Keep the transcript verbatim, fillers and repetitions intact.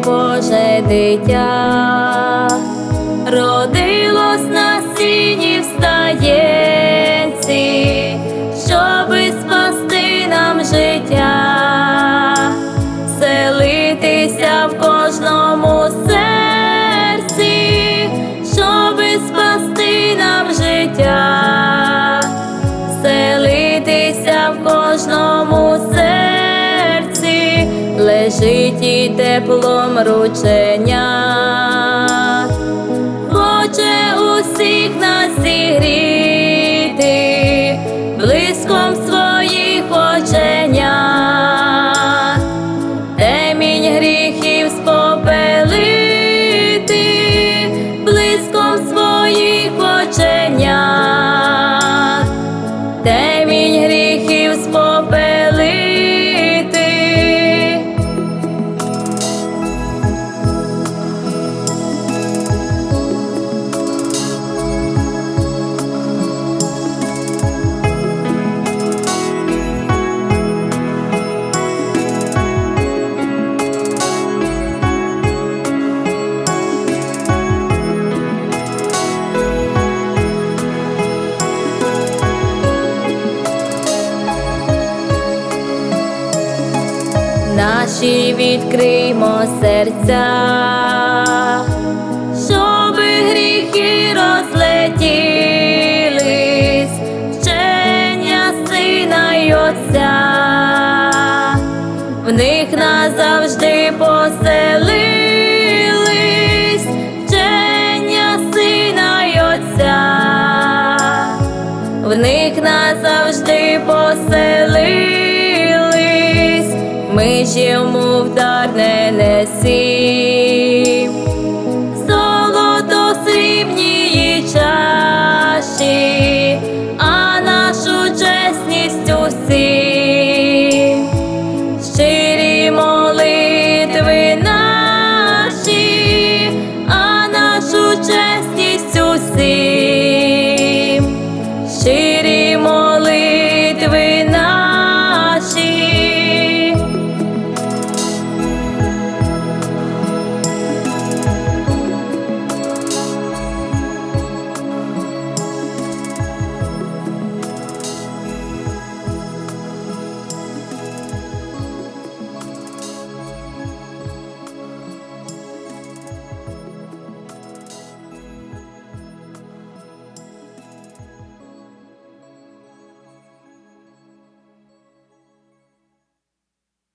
Боже дитя, родилось на сіні в стаєнці, щоби спасти нам життя, селитися в кожному серці, щоби спасти нам життя, селитися в кожному серці, лежить і теплом рученят, хоче усіх нас зігріти блиском своїх оченят, темінь гріхів спопелити блиском своїх оченят, темінь гріхів спопелити. Наші відкриймо серця, щоби гріхи розлетілись, вчення Сина й Отця, в них назавжди поселились, вчення Сина й Отця, в них назавжди поселились. Ми ж йому в дар не несім.